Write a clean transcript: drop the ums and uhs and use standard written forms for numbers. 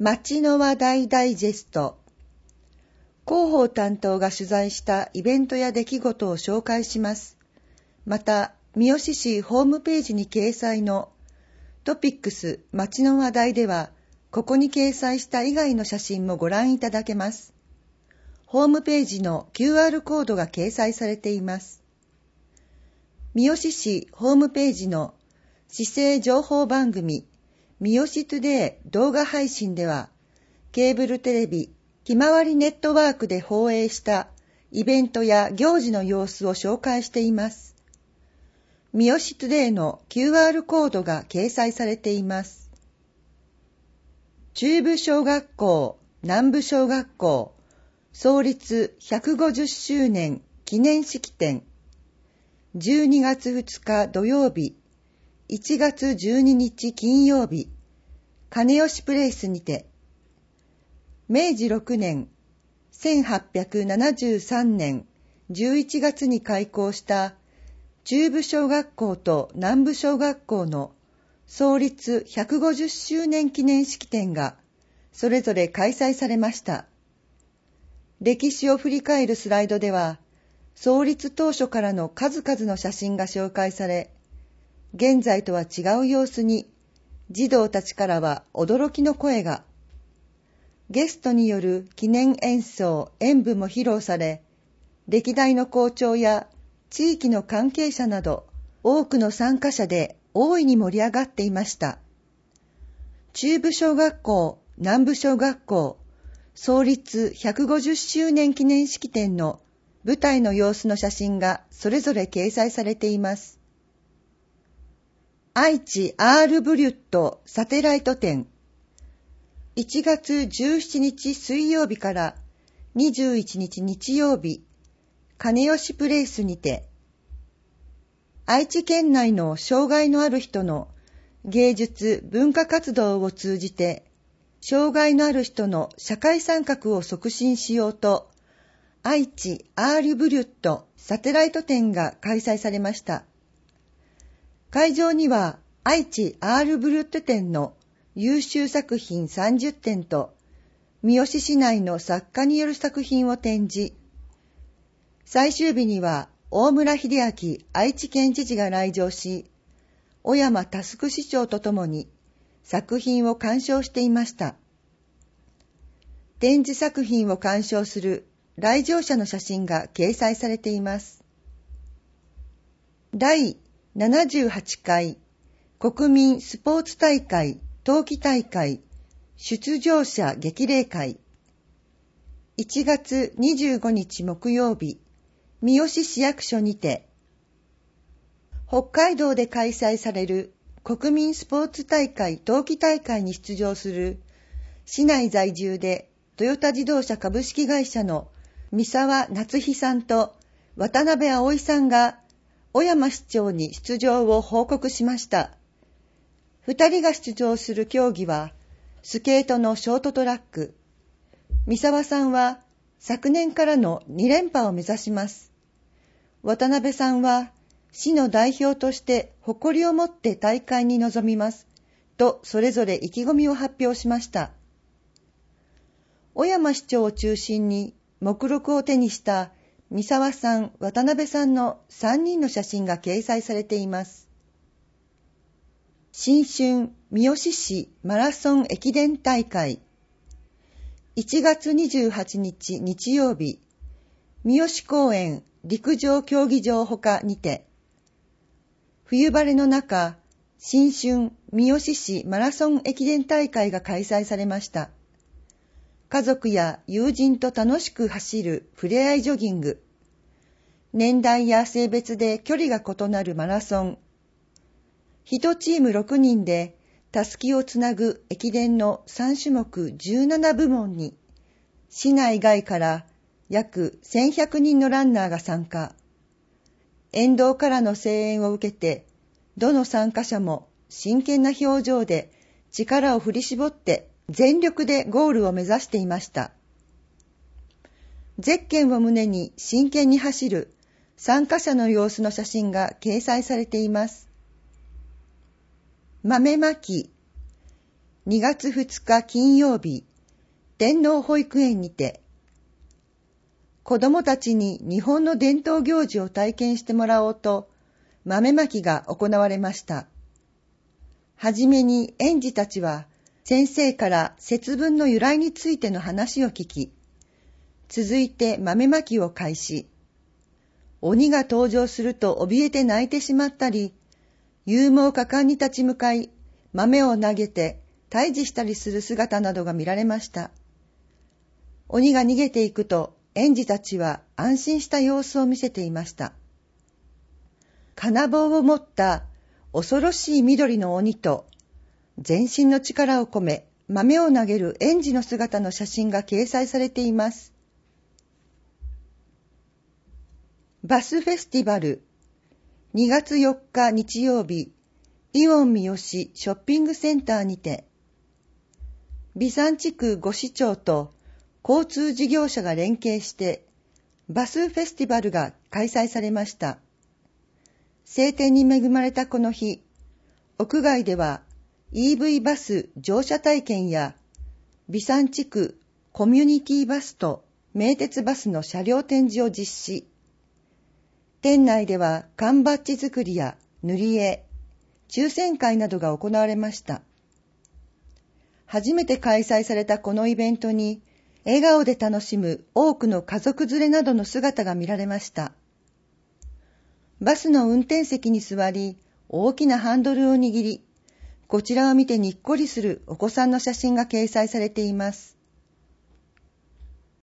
街の話題ダイジェスト。広報担当が取材したイベントや出来事を紹介します。また、三好市ホームページに掲載のトピックス街の話題では、ここに掲載した以外の写真もご覧いただけます。ホームページの QR コードが掲載されています。三好市ホームページの市政情報番組三好トゥデイ動画配信では、ケーブルテレビひまわりネットワークで放映したイベントや行事の様子を紹介しています。三好トゥデイの QR コードが掲載されています。中部小学校、南部小学校、創立150周年記念式典、12月2日土曜日、1月12日金曜日、金吉プレイスにて、明治6年、1873年11月に開校した中部小学校と南部小学校の創立150周年記念式典がそれぞれ開催されました。歴史を振り返るスライドでは、創立当初からの数々の写真が紹介され、現在とは違う様子に児童たちからは驚きの声が。ゲストによる記念演奏、演舞も披露され、歴代の校長や地域の関係者など多くの参加者で大いに盛り上がっていました。中部小学校、南部小学校、創立150周年記念式典の舞台の様子の写真がそれぞれ掲載されています。愛知 R ブリュットサテライト展、1月17日水曜日から21日日曜日、金吉プレイスにて、愛知県内の障害のある人の芸術・文化活動を通じて、障害のある人の社会参画を促進しようと、愛知 R ブリュットサテライト展が開催されました。会場には愛知 R ブリュット展の優秀作品30点と三好市内の作家による作品を展示。最終日には大村秀明愛知県知事が来場し、小山佑市長とともに作品を鑑賞していました。展示作品を鑑賞する来場者の写真が掲載されています。第78回国民スポーツ大会冬季大会出場者激励会、1月25日木曜日、三好市役所にて、北海道で開催される国民スポーツ大会冬季大会に出場する市内在住でトヨタ自動車株式会社の三沢夏日さんと渡辺葵さんが小山市長に出場を報告しました。二人が出場する競技はスケートのショートトラック。三沢さんは昨年からの2連覇を目指します。渡辺さんは市の代表として誇りを持って大会に臨みますとそれぞれ意気込みを発表しました。小山市長を中心に目録を手にした三沢さん、渡辺さんの3人の写真が掲載されています。新春三好市マラソン駅伝大会、1月28日日曜日、三好公園陸上競技場ほかにて、冬晴れの中、新春三好市マラソン駅伝大会が開催されました。家族や友人と楽しく走るふれあいジョギング、年代や性別で距離が異なるマラソン、1チーム6人でたすきをつなぐ駅伝の3種目17部門に、市内外から約1100人のランナーが参加。沿道からの声援を受けて、どの参加者も真剣な表情で力を振り絞って全力でゴールを目指していました。ゼッケンを胸に真剣に走る参加者の様子の写真が掲載されています。豆まき。 2月2日金曜日、天皇保育園にて、子どもたちに日本の伝統行事を体験してもらおうと、豆まきが行われました。はじめに園児たちは、先生から節分の由来についての話を聞き、続いて豆まきを開始。鬼が登場すると怯えて泣いてしまったり、勇猛果敢に立ち向かい、豆を投げて退治したりする姿などが見られました。鬼が逃げていくと、園児たちは安心した様子を見せていました。金棒を持った恐ろしい緑の鬼と、全身の力を込め豆を投げる園児の姿の写真が掲載されています。バスフェスティバル、2月4日日曜日、イオン三好ショッピングセンターにて、美山地区5市町と交通事業者が連携して、バスフェスティバルが開催されました。晴天に恵まれたこの日、屋外では EV バス乗車体験や、美山地区コミュニティバスと名鉄バスの車両展示を実施。店内では缶バッジ作りや塗り絵、抽選会などが行われました。初めて開催されたこのイベントに、笑顔で楽しむ多くの家族連れなどの姿が見られました。バスの運転席に座り、大きなハンドルを握り、こちらを見てにっこりするお子さんの写真が掲載されています。